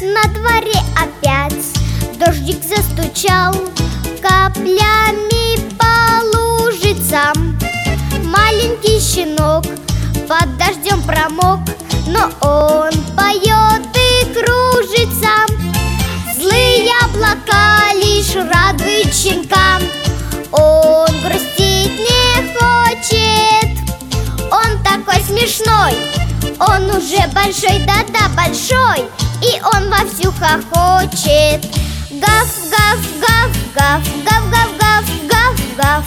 На дворе опять дождик застучал каплями по лужицам. Маленький щенок под дождем промок, но он поет и кружится. Злые облака лишь радуют щенка, он грустить не хочет. Он такой смешной, он уже большой, да-да, большой, и он вовсю хохочет. Гав, гав, гав, гав, гав, гав, гав, гав, гав.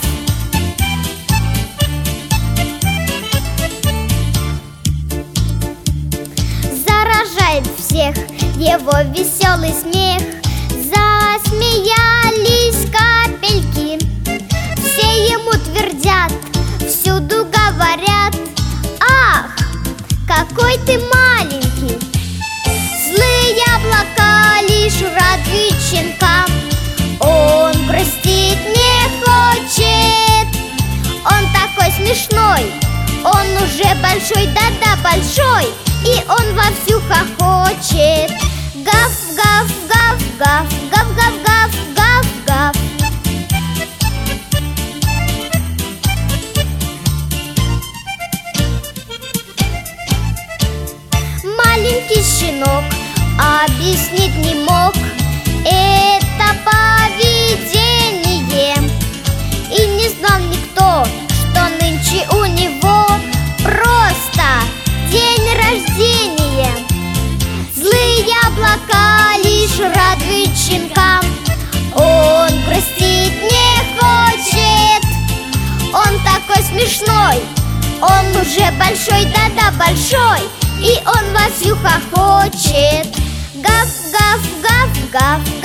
Заражает всех его веселый смех. Засмеялись капельки, все ему твердят, всюду говорят: ах, какой ты маленький! Злые облака лишь радуют щенка, он грустить не хочет. Он такой смешной, он уже большой, да-да, большой, и он вовсю хохочет. Гав, гав, гав, гав, гав, гав, гав, гав, гав. Маленький щенок объяснить не мог это поведение, и не знал никто, что нынче у него просто день рождения. Злые облака лишь радуют щенка, он грустить не хочет. Он такой смешной, он уже большой, да-да, большой, и он вовсю хохочет. Гав, гав, гав, гав.